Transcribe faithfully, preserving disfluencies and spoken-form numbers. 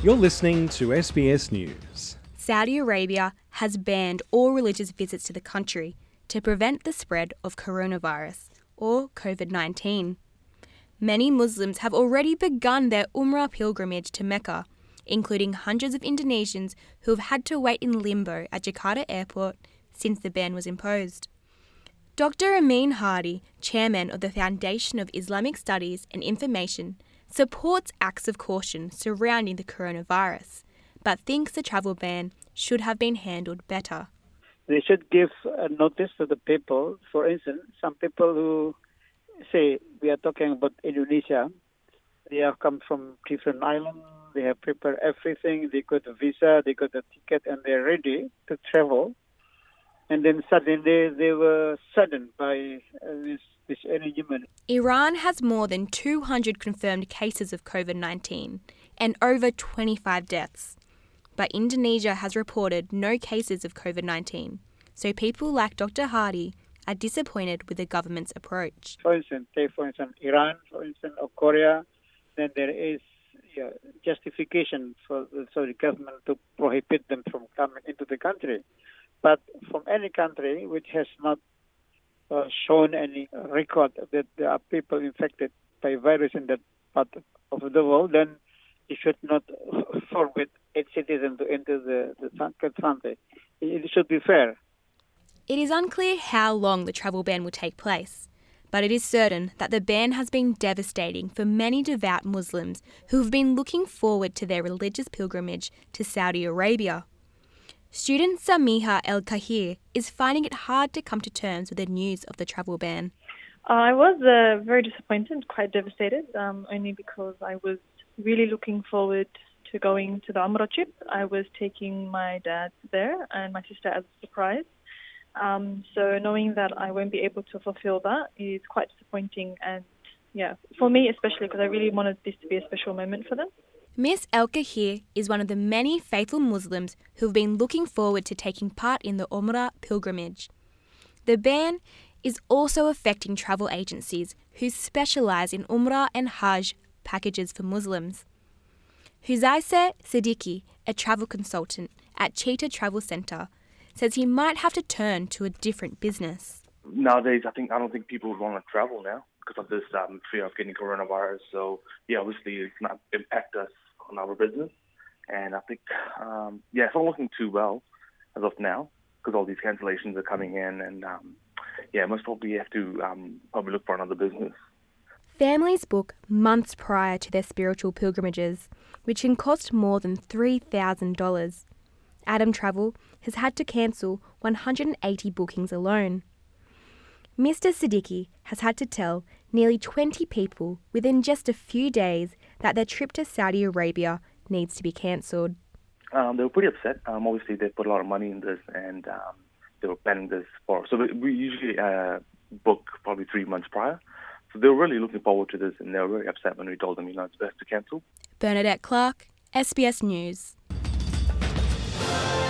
You're listening to S B S News. Saudi Arabia has banned all religious visits to the country to prevent the spread of coronavirus, or COVID nineteen. Many Muslims have already begun their Umrah pilgrimage to Mecca, including hundreds of Indonesians who have had to wait in limbo at Jakarta Airport since the ban was imposed. Doctor Amin Hadi, chairman of the Foundation of Islamic Studies and Information, supports acts of caution surrounding the coronavirus, but thinks the travel ban should have been handled better. They should give a notice to the people. For instance, some people who say, we are talking about Indonesia, they have come from different islands, they have prepared everything, they got a visa, they got a ticket, and they're ready to travel. And then suddenly they were saddened by uh, this, this arrangement. Iran has more than two hundred confirmed cases of COVID nineteen and over twenty-five deaths. But Indonesia has reported no cases of COVID nineteen, so people like Doctor Hadi are disappointed with the government's approach. For instance, take for instance Iran, for instance, or Korea, then there is yeah, justification for the Saudi government to prohibit them from coming into the country. But from any country which has not uh, shown any record that there are people infected by virus in that part of the world, then it should not forbid its citizens to enter the, the country. It should be fair. It is unclear how long the travel ban will take place, but it is certain that the ban has been devastating for many devout Muslims who have been looking forward to their religious pilgrimage to Saudi Arabia. Student Samiha El-Kahir is finding it hard to come to terms with the news of the travel ban. I was uh, very disappointed, quite devastated, um, only because I was really looking forward to going to the Umrah trip. I was taking my dad there and my sister as a surprise. Um, so knowing that I won't be able to fulfill that is quite disappointing, and yeah, for me especially, because I really wanted this to be a special moment for them. Miss El-Kahir is one of the many faithful Muslims who have been looking forward to taking part in the Umrah pilgrimage. The ban is also affecting travel agencies who specialise in Umrah and Hajj packages for Muslims. Huzaisa Siddiqui, a travel consultant at Cheetah Travel Centre, says he might have to turn to a different business. Nowadays, I think I don't think people would want to travel now because of this um, fear of getting coronavirus. So, yeah, obviously it's not impact us on our business. And I think, um, yeah, it's not looking too well as of now because all these cancellations are coming in. And, um, yeah, most probably have to um, probably look for another business. Families book months prior to their spiritual pilgrimages, which can cost more than three thousand dollars. Adam Travel has had to cancel one hundred eighty bookings alone. Mister Siddiqui has had to tell nearly twenty people within just a few days that their trip to Saudi Arabia needs to be cancelled. Um, they were pretty upset. Um, obviously, they put a lot of money in this, and um, they were planning this for. So we usually uh, book probably three months prior. So they were really looking forward to this, and they were very upset when we told them, you know, it's best to cancel. Bernadette Clark, S B S News.